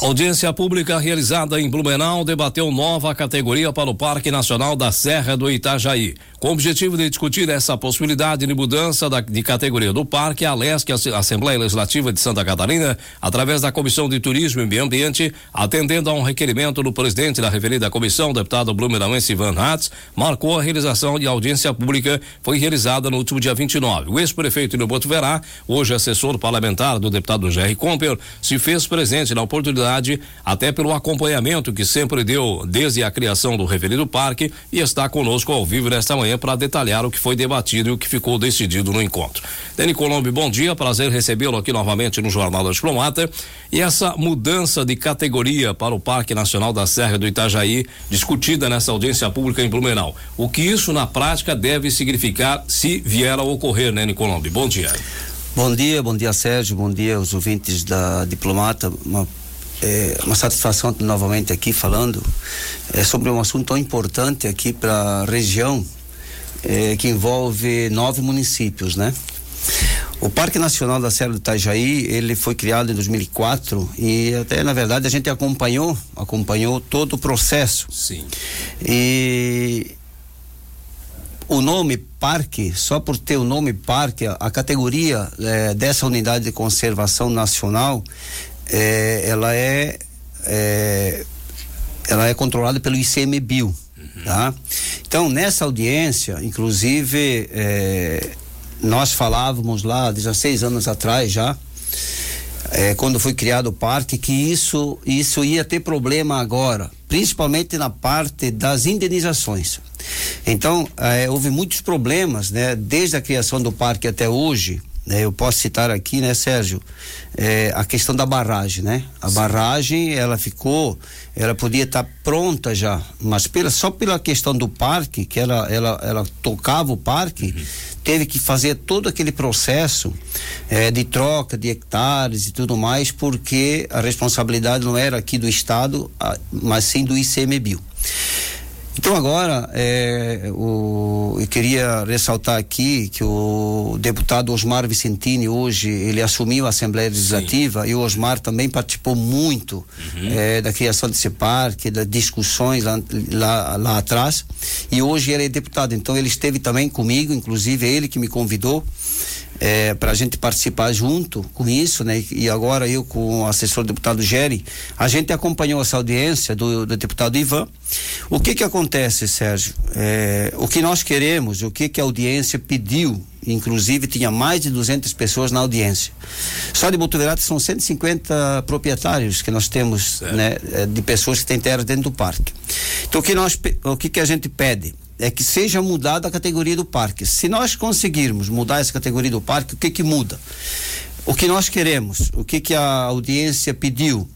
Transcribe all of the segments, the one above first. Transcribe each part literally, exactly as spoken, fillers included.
Audiência pública realizada em Blumenau debateu nova categoria para o Parque Nacional da Serra do Itajaí. Com o objetivo de discutir essa possibilidade de mudança da, de categoria do parque, a Alesc, a Assembleia Legislativa de Santa Catarina, através da Comissão de Turismo e Meio Ambiente, atendendo a um requerimento do presidente da referida comissão, deputado blumenauense Ivan Hatz, marcou a realização de audiência pública, foi realizada no último dia vinte e nove. O ex-prefeito de Botuverá, hoje assessor parlamentar do deputado Jerry Comper, se fez presente na oportunidade, até pelo acompanhamento que sempre deu desde a criação do referido parque, e está conosco ao vivo nesta manhã para detalhar o que foi debatido e o que ficou decidido no encontro. Dani Colombo, bom dia, prazer recebê-lo aqui novamente no Jornal da Diplomata. E essa mudança de categoria para o Parque Nacional da Serra do Itajaí, discutida nessa audiência pública em Blumenau. O que isso na prática deve significar se vier a ocorrer, né, Colombo? Bom dia. Bom dia, bom dia, Sérgio, bom dia aos ouvintes da Diplomata. Uma É uma satisfação novamente aqui falando é, sobre um assunto tão importante aqui para a região, é, que envolve nove municípios, né? O Parque Nacional da Serra do Itajaí, ele foi criado em dois mil e quatro e até na verdade a gente acompanhou, acompanhou todo o processo. Sim. E o nome parque, só por ter o nome parque, a, a categoria é, dessa unidade de conservação nacional, É, ela é, é ela é controlada pelo I C M B I O, uhum. Tá? Então, nessa audiência, inclusive, é, nós falávamos lá dezesseis anos atrás já, é, quando foi criado o parque, que isso, isso ia ter problema agora, principalmente na parte das indenizações. Então, é, houve muitos problemas, né, desde a criação do parque até hoje. Eu posso citar aqui, né, Sérgio, é, a questão da barragem, né? A Sim. barragem, ela ficou, ela podia estar tá pronta já, mas pela, só pela questão do parque, que ela, ela, ela tocava o parque, uhum. teve que fazer todo aquele processo é, de troca de hectares e tudo mais, porque a responsabilidade não era aqui do Estado, mas sim do I C M B I O. Então agora, é, o, eu queria ressaltar aqui que o deputado Osmar Vicentini hoje, ele assumiu a Assembleia Legislativa. Sim. E o Osmar também participou muito uhum. é, da criação desse parque, das discussões lá, lá, lá atrás, e hoje ele é deputado, então ele esteve também comigo, inclusive ele que me convidou É, para a gente participar junto com isso, né? E agora eu com o assessor deputado Jerry, a gente acompanhou essa audiência do, do deputado Ivan. O que que acontece, Sérgio? É, o que nós queremos, o que que a audiência pediu, inclusive tinha mais de duzentas pessoas na audiência. Só de Botuverá são cento e cinquenta proprietários que nós temos, né? De pessoas que têm terras dentro do parque. Então o que nós, o que que a gente pede? É que seja mudada a categoria do parque. Se nós conseguirmos mudar essa categoria do parque, o que que muda? O que nós queremos, o que que a audiência pediu?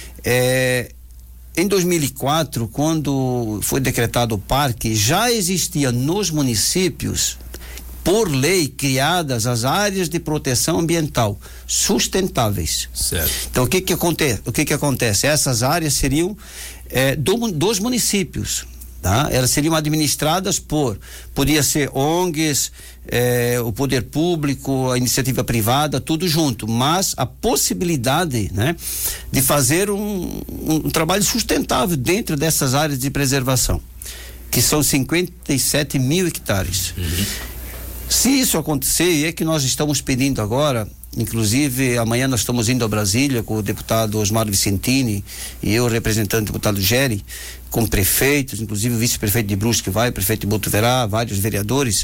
É, em dois mil e quatro, quando foi decretado o parque, já existia nos municípios, por lei, criadas as áreas de proteção ambiental sustentáveis. Certo. Então o que que acontece? O que que acontece? Essas áreas seriam é, do, dos municípios. Tá? Elas seriam administradas por, podia ser O N Gs, eh, o poder público, a iniciativa privada, tudo junto, mas a possibilidade, né, de fazer um, um, um trabalho sustentável dentro dessas áreas de preservação, que são cinquenta e sete mil hectares. Uhum. Se isso acontecer, e é que nós estamos pedindo agora, inclusive amanhã nós estamos indo a Brasília com o deputado Osmar Vicentini e eu, representante do deputado Jerry, com prefeitos, inclusive o vice-prefeito de Brusque vai, prefeito de Botuverá, vários vereadores,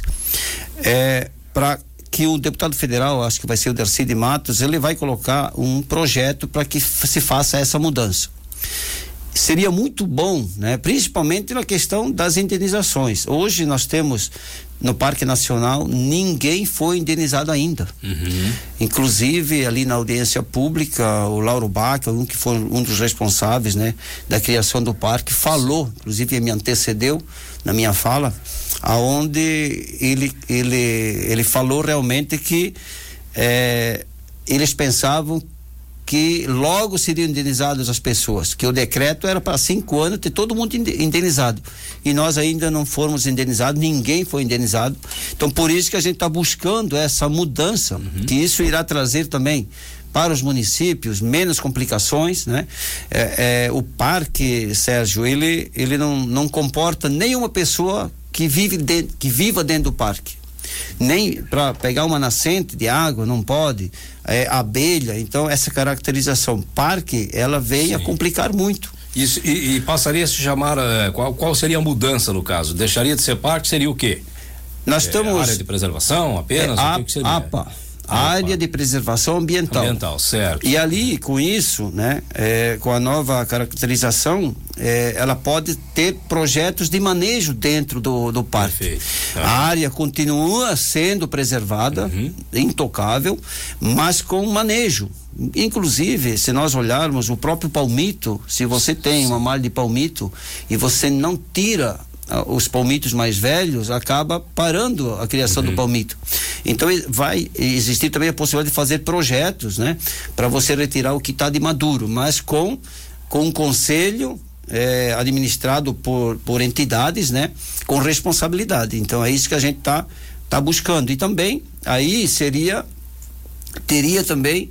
é, para que o deputado federal, acho que vai ser o Darcy de Matos, ele vai colocar um projeto para que se faça essa mudança. Seria muito bom, né? Principalmente na questão das indenizações. Hoje nós temos no Parque Nacional, ninguém foi indenizado ainda. Uhum. Inclusive ali na audiência pública, o Lauro Bach, um que foi um dos responsáveis, né, da criação do parque, falou, inclusive me antecedeu na minha fala, aonde ele ele ele falou realmente que é, eles pensavam que logo seriam indenizadas as pessoas, que o decreto era para cinco anos ter todo mundo indenizado, e nós ainda não fomos indenizados, ninguém foi indenizado. Então por isso que a gente está buscando essa mudança, uhum. que isso irá trazer também para os municípios, menos complicações, né? É, é, o parque, Sérgio, ele, ele não, não comporta nenhuma pessoa que vive de, que viva dentro do parque. Nem para pegar uma nascente de água, não pode, é, abelha. Então, essa caracterização parque, ela vem Sim. a complicar muito. Isso, e, e passaria a se chamar, uh, qual, qual seria a mudança no caso? Deixaria de ser parque, seria o quê? Nós estamos... É, área de preservação apenas? É, o a, que que seria? A P A. Área de preservação ambiental. Ambiental, certo. E ali, com isso, né, é, com a nova caracterização, é, ela pode ter projetos de manejo dentro do, do parque. Perfeito. Ah. A área continua sendo preservada, uhum. intocável, mas com manejo. Inclusive, se nós olharmos o próprio palmito, se você tem uma malha de palmito e você não tira os palmitos mais velhos, acaba parando a criação uhum. do palmito. Então vai existir também a possibilidade de fazer projetos, né, para você retirar o que está de maduro, mas com com um conselho é, administrado por por entidades, né, com responsabilidade. Então é isso que a gente tá tá buscando. E também aí seria teria também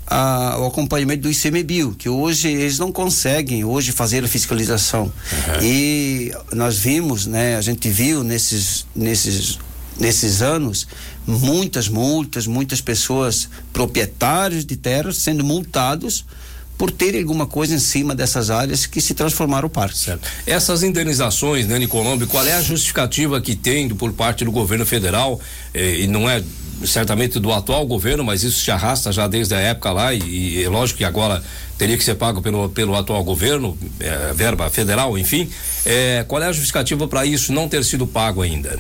A, o acompanhamento do I C M B I L, que hoje eles não conseguem hoje fazer a fiscalização. Uhum. E nós vimos, né, a gente viu nesses nesses nesses anos muitas multas, muitas pessoas proprietários de terras sendo multados por ter alguma coisa em cima dessas áreas que se transformaram parque. Certo. Essas indenizações, Nani Colombo, qual é a justificativa que tem por parte do governo federal, eh, e não é certamente do atual governo, mas isso se arrasta já desde a época lá, e, e é lógico que agora teria que ser pago pelo, pelo atual governo, é, verba federal, enfim, é, qual é a justificativa para isso não ter sido pago ainda?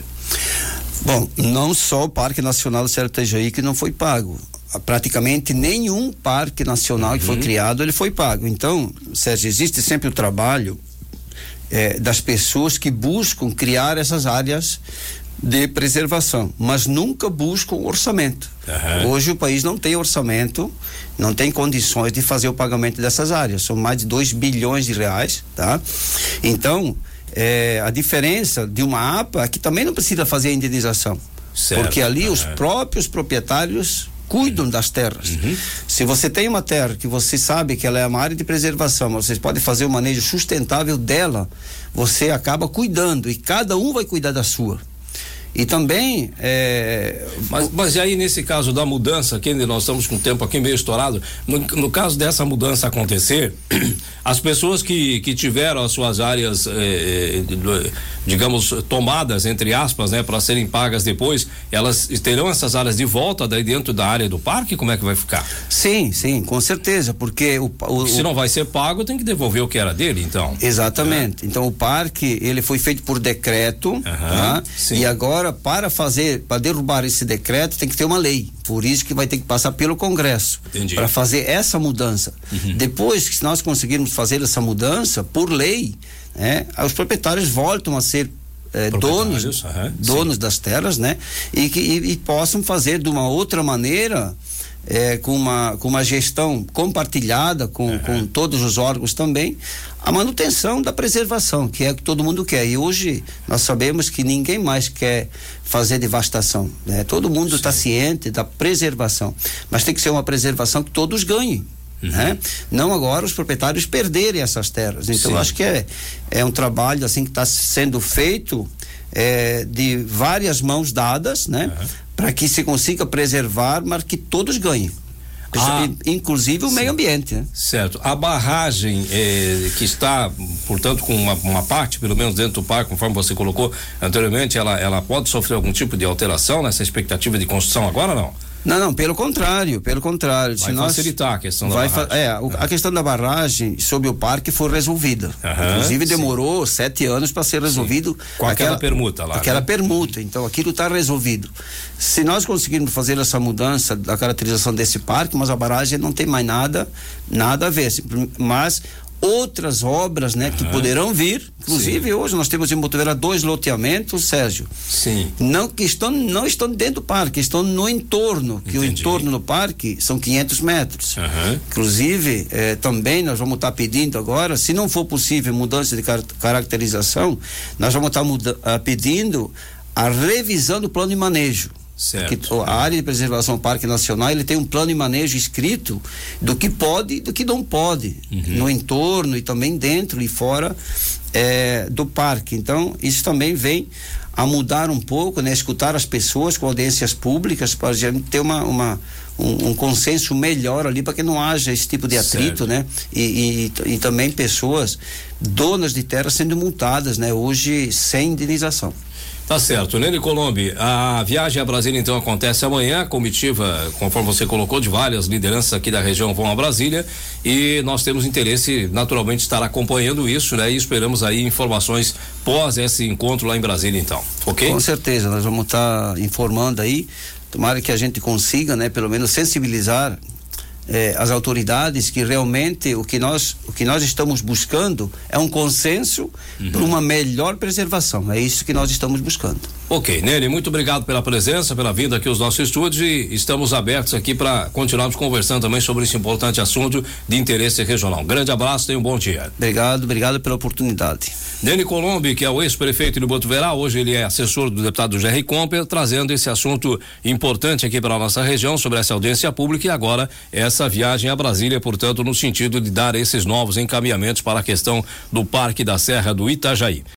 Bom, não só o Parque Nacional do Serra do Itajaí que não foi pago, praticamente nenhum parque nacional uhum. que foi criado, ele foi pago. Então, Sérgio, existe sempre o trabalho é, das pessoas que buscam criar essas áreas de preservação, mas nunca buscam orçamento. Uhum. Hoje o país não tem orçamento, não tem condições de fazer o pagamento dessas áreas, são mais de dois bilhões de reais, tá? Então, é, a diferença de uma A P A é que também não precisa fazer a indenização, certo. Porque ali uhum. os próprios proprietários cuidam das terras. Uhum. Se você tem uma terra que você sabe que ela é uma área de preservação, mas vocês podem fazer o manejo sustentável dela, você acaba cuidando e cada um vai cuidar da sua. E também é... mas, mas e aí nesse caso da mudança, que nós estamos com o tempo aqui meio estourado, no, no caso dessa mudança acontecer, as pessoas que, que tiveram as suas áreas eh, digamos tomadas, entre aspas, né, para serem pagas depois, elas terão essas áreas de volta daí dentro da área do parque? Como é que vai ficar? Sim, sim, com certeza, porque o, o se não vai ser pago, tem que devolver o que era dele, então. Exatamente. É. Então o parque, ele foi feito por decreto, uhum, tá? E agora para fazer, para derrubar esse decreto tem que ter uma lei, por isso que vai ter que passar pelo Congresso para fazer essa mudança. Uhum. Depois que nós conseguirmos fazer essa mudança por lei, né, os proprietários voltam a ser eh, donos, uhum, donos das terras, né, e que e, e possam fazer de uma outra maneira, é, com uma com uma gestão compartilhada com, uhum. com todos os órgãos também, a manutenção da preservação, que é o que todo mundo quer. E hoje nós sabemos que ninguém mais quer fazer devastação, né? Todo mundo está ciente da preservação, mas tem que ser uma preservação que todos ganhem. Uhum. Né? Não agora os proprietários perderem essas terras. Então eu acho que é, é um trabalho assim que está sendo feito é, de várias mãos dadas, né? Uhum. Para que se consiga preservar, mas que todos ganhem. Ah, inclusive o sim. meio ambiente, né? Certo. A barragem eh, que está, portanto, com uma, uma parte, pelo menos dentro do parque, conforme você colocou anteriormente, ela, ela pode sofrer algum tipo de alteração nessa expectativa de construção agora ou não? Não, não, pelo contrário, pelo contrário. Vai se nós facilitar a questão da vai barragem. É, o, a questão da barragem sobre o parque foi resolvida. Uhum, inclusive demorou sim. sete anos para ser resolvido. Sim. Com aquela, aquela permuta lá. Aquela né? permuta, então aquilo está resolvido. Se nós conseguirmos fazer essa mudança da caracterização desse parque, mas a barragem não tem mais nada, nada a ver. Mas outras obras, né, uhum. que poderão vir, inclusive sim. hoje nós temos em Botuveira dois loteamentos, Sérgio. Sim. Não que estão não estão dentro do parque, estão no entorno, que Entendi. O entorno do parque são quinhentos metros. Uhum. Inclusive, eh, também nós vamos estar pedindo agora, se não for possível mudança de car caracterização, nós vamos estar muda, uh, pedindo a revisão do plano de manejo. Certo. Que a área de preservação Parque Nacional, ele tem um plano de manejo escrito do que pode e do que não pode, uhum. no entorno e também dentro e fora é, do parque. Então, isso também vem a mudar um pouco, né? Escutar as pessoas com audiências públicas para a gente ter uma, uma um, um consenso melhor ali para que não haja esse tipo de atrito, certo. Né? E, e, e também pessoas donas de terra sendo multadas, né? Hoje sem indenização. Tá certo, Nene Colombi, a viagem a Brasília então acontece amanhã, a comitiva, conforme você colocou, de várias lideranças aqui da região vão a Brasília e nós temos interesse, naturalmente, de estar acompanhando isso, né? E esperamos aí informações pós esse encontro lá em Brasília então, ok? Com certeza, nós vamos estar informando aí, tomara que a gente consiga, né? Pelo menos sensibilizar Eh, as autoridades que realmente o que nós o que nós estamos buscando é um consenso uhum. por uma melhor preservação, é isso que nós estamos buscando. Ok, Nene, muito obrigado pela presença, pela vinda aqui aos nossos estúdios e estamos abertos aqui para continuarmos conversando também sobre esse importante assunto de interesse regional. Grande abraço, tenha um bom dia. Obrigado, obrigado pela oportunidade. Nene Colombi, que é o ex-prefeito de Botuverá, hoje ele é assessor do deputado Jerry Comper, trazendo esse assunto importante aqui para a nossa região sobre essa audiência pública e agora essa viagem a Brasília, portanto, no sentido de dar esses novos encaminhamentos para a questão do Parque da Serra do Itajaí.